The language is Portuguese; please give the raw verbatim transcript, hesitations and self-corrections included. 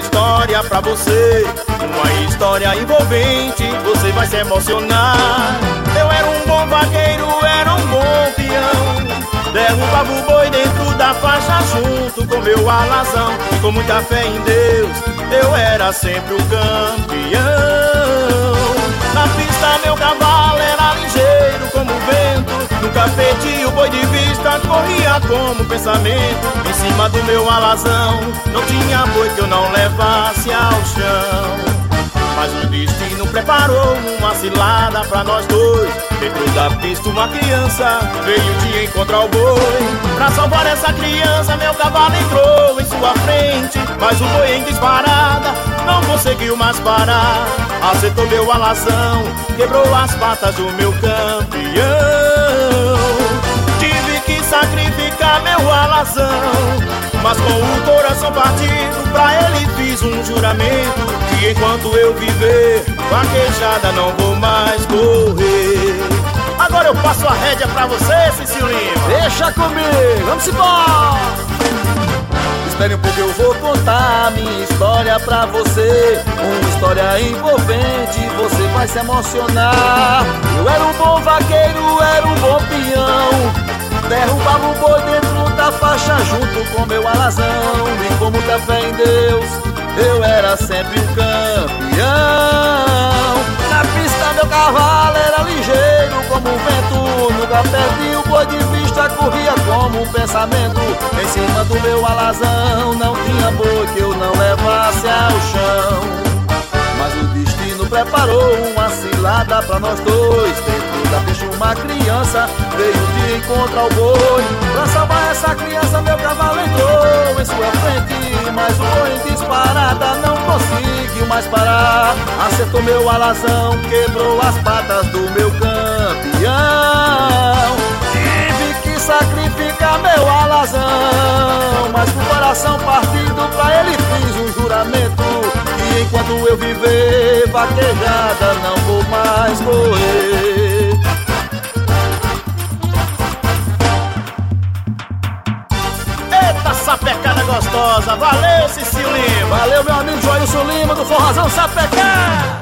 história pra você, uma história envolvente, você vai se emocionar. Eu era um bom vaqueiro, era um bom peão, derrubava o boi dentro da faixa junto com meu alazão. E com muita fé em Deus, eu era sempre o campeão. Na pista meu cavalo era ligeiro como o vento, nunca perdi o boi de vista, corria como pensamento. Em cima do meu alazão não tinha boi que eu não levasse ao chão. Mas o destino preparou uma cilada pra nós dois. Dentro da pista uma criança veio de encontrar o boi. Pra salvar essa criança meu cavalo entrou em sua frente, mas o boi em disparada não conseguiu mais parar. Acertou meu alazão, quebrou as patas do meu campeão. Tive que sacrificar meu alazão, mas com o coração partido pra ele fiz um juramento, que enquanto eu viver, vaquejada não vou mais correr. Agora eu passo a rédea pra você, Cício Lima. Deixa comigo, vamos embora. Espere um pouco, eu vou contar a minha história pra você, uma história envolvente, você vai se emocionar. Eu era um bom vaqueiro, era um bom peão, derrubava o boi dentro da faixa junto com meu alazão. E com muita fé em Deus, eu era sempre um campeão. Na pista meu cavalo era ligeiro como o vento, nunca perdi o boi de vista, corria como um pensamento. Em cima do meu alazão não tinha boi que eu não levasse ao chão. Mas o destino preparou uma cilada pra nós dois. Dentro da pista uma criança veio de encontrar o boi. Pra salvar essa criança meu cavalo entrou em sua frente, mas o boi em disparada não conseguiu mais parar. Acertou meu alazão, quebrou as patas do meu campeão. Tive que sacrificar meu alazão, mas com o coração partido pra ele fiz um juramento, e enquanto eu viver, vaquejada não vou mais correr. Eita sapecada gostosa, valeu Cício Lima. Valeu meu amigo Joilson Lima do Forrozão Sapecá.